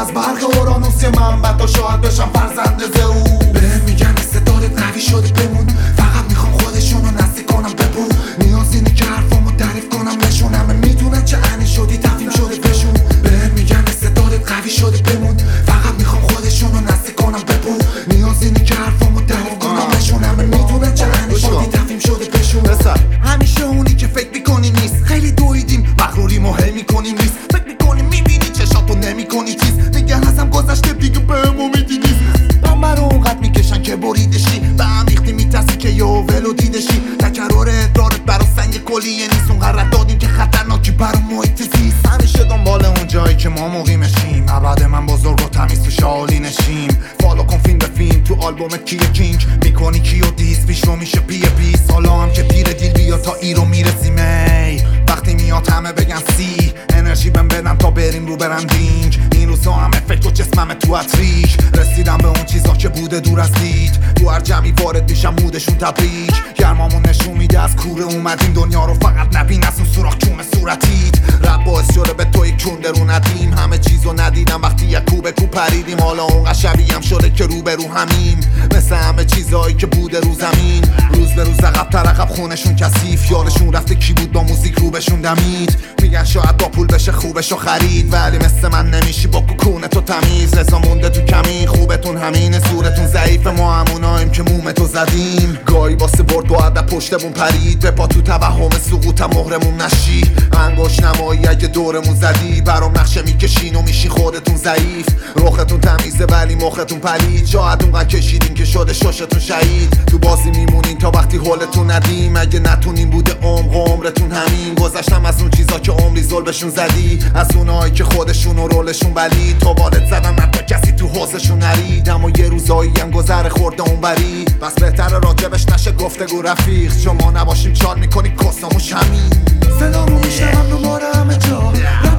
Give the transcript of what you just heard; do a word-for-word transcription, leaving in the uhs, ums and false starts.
از برق اورانوس منبع تا شاید بشم فرزند زئو. بهم میگن استعدادت قوی شده بمون، فقط میخوام خودشونو نزدیک کنم ببون. نیاز اینه که حرفامو تعریف کنم بهشون، همه میدونن چه عنی شدی تفهیم شده بهشون. بهم میگن استعدادت قوی شده بمون، فقط میخوام خودشونو نزدیک کنم ببون. نیاز اینه که حرفامو تعریف کنم بهشون، همه میدونن چه عنی شدی تفهیم شده بهشون. همیشه اونی که فکر میکنی نیست، خیلی دویدیم مغروری مهم میکنیم نیست. فکر میکنی میبینی چشاتو نمیکنی چیز، میگن ازم گذشته دیگه بهم امیدی نیست. بمبر رو اونقدر میکشن که بریدشی، به هم ریختی میترسی که یه ولو دیدشی. تکرار ادرارت برا سنگ کلیه نیست، اونقدر دادیم که خطرناکی برا محیط زیست. همیشه دنبال اون جایی که ما مقیمشیم، ابد من بزرگ و تمیز تو شالی نشیم. فالو کن فیلم به فیلم تو آلبومت کیه کینگ، میکنی کیو دیس پیش رو میشه پیه پیس. حالا هم که پیر دیل بیا تا ای رو میرسیم. ای وقتی میاد همه بگن سی، انرژی بهم بدم تا بریم رو برندینگ. این روزا همه فکر و جسمم تو اتریک، رسیدم به اون چیزا که بوده دور از دید. تو هر جمعی وارد میشم مودشون تبریک، گرمامون نشون میده از کوره اومدیم دنیا رو. فقط نبین از اون سوراخ چوم صورتیت، رب باعث شده به توی کنده رو ندیم. همه چیزو ندیدم وقتی یک کوبه کو پریدیم، حالا اون شبیه هم شده که رو به رو همیم. مثل همه چیزایی که بوده رو زمین، روز به روز عقب تر عقب خونشون کثیف. یادشون رفته کی بود با موزیک رو بهشون دمید. میگن شاید با پول بشه خوبشو خرید، ولی مثل من نمیشی با کوکونه تو تمیز. رضا مونده تو کمین، خوبتون همینه صورتون ضعیف، ما هموناییم که مومتو زدیم. گاهی واسه برد با ادب پشتمون پرید، به پا تو توهم سقوطم مهرمون نشی. انگوش نمایی اگه دورمون زدی، برام نقشه میکشین و میشی خودتون ضعیف. رختون تمیزه ولی مختون پلید، شاید اونقدر کشیدین که شده ششتون شهید. تو بازی میمونین تا وقتی حالتون ندیم، اگه نتونین بوده عمق و عمرتون همین. گذشتم از اون چیزا که عمری زلبشون زدی، از اونایی که خودشون و رولشون بلید. تا والد زدن حتی کسی تو حوزشون نرید، اما یه روزایی هم گذر خورده اون بری. بس بهتره راجبش نشه گفتگو رفیق، شما نباشیم چال میکنی کساموش همین. صدامو میشنم دوباره همه جا،